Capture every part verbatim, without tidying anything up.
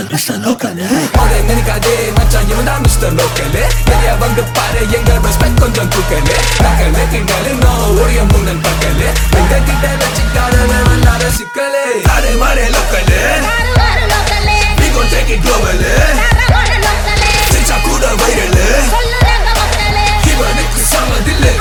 mister local அவரை நினைக்காதே மச்சான் இவன் தான் மிஸ்டர் லோக்கல் பெரிய வந்து பாரு எங்க ரெஸ்பெக்ட் கொஞ்சம் தூக்கல் தக்கல் கிண்டல் நோ ஒழிய முன்னன் பக்கல் எங்க கிட்ட வச்சுக்காத வந்தாத சிக்கல் தாரே மாறே local we gon take it global சிச்சா கூட வைரல் இவனுக்கு சமதில்லை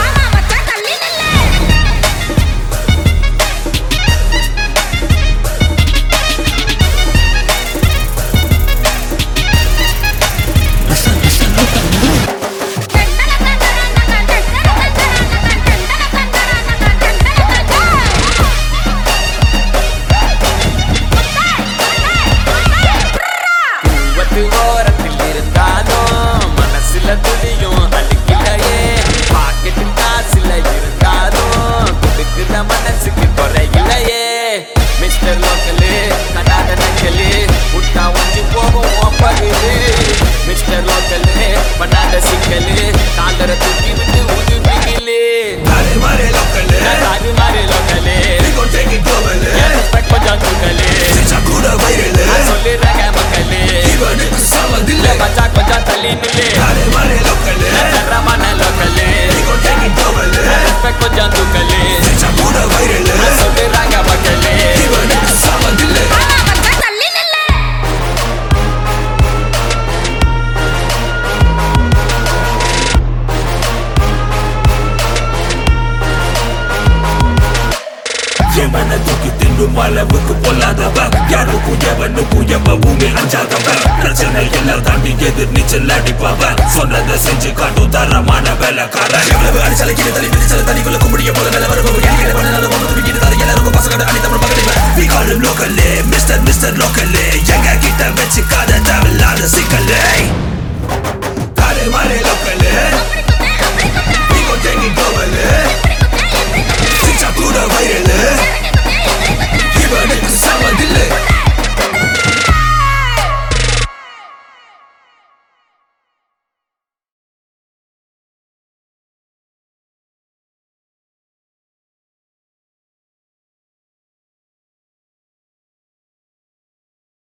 ஓரத்தில் இருந்தாலும் மனசுல துடியும் அழுக்கிலையே பாக்கெட்டு காசுல இருந்தாலும் கொடுக்குற மனசுக்கு குறையிலையே மிஸ்டர் லோக்கலு கடாத நக்கலு விட்டா ஒஞ்சி போகும் பகுது மிஸ்டர் லோக்கலு பண்ணாத சிக்கலு காலரை தூக்கி விட்டு உதுப்பிகளே தாரே மாறே லோக்கல் தாரு மாறே local we gon take it global respect கொஞ்சம் தூக்கலு சிச்சா கூட வைரல் சொல்லுறாங்க மக்களே இவனுக்கு சமதில்லை மச்சா கொஞ்சம் தள்ளி நில்லு தாரே மாறே லோக்கல் தரமான local we gon take it global respect கொஞ்சம் தூக்கலு சிச்சா கூட வைரல் சொல்லுறாங்க மக்களே இவனுக்கு சமதில்லை எவனை தூக்கி தின்னும் அளவுக்கு பொல்லாதவன் யாருக்கும் எவனுக்கும் எவ்வளவுமே அஞ்சாதவன் பிரச்சனை எல்லாம் தாண்டி எதிர் நீச்சல் அடிப்பவன் சொன்னதை செஞ்சு காட்டும் தரமான வேலைக்காரன் எவ்வளவு அடிச்சலை கீழே தள்ளி மிதிச்சல தனிக்குள்ள கும்பிடிய போல மேல வரும் எல்லாருக்கும் பசங்க அணி தமிழ் மகளிர் லோக்கல்லே மிஸ்டர் மிஸ்டர் லோக்கல்லே எங்க கிட்ட வச்சுக்காத